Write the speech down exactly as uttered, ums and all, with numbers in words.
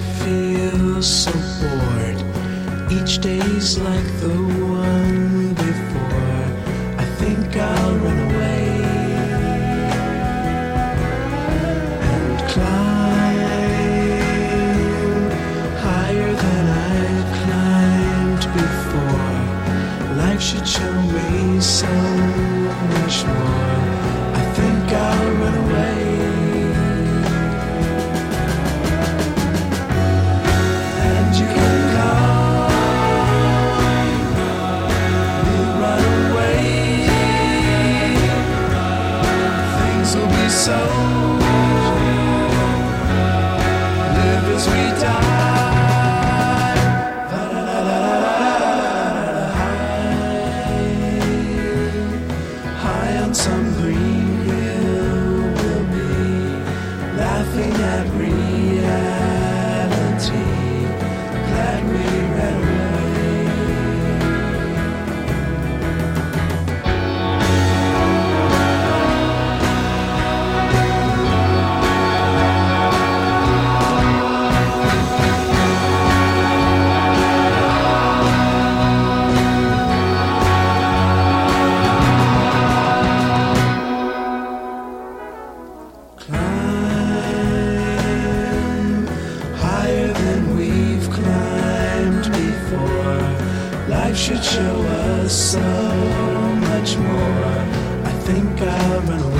feel so bored. Each day's like the one before. I think I'll run away and climb higher than I've climbed before. Life should show me so much more. I think I'll run away. So live as we die. High, high on some green hill, we'll be laughing at reality. Glad we ran away. Life should show us so much more. I think I'll run away.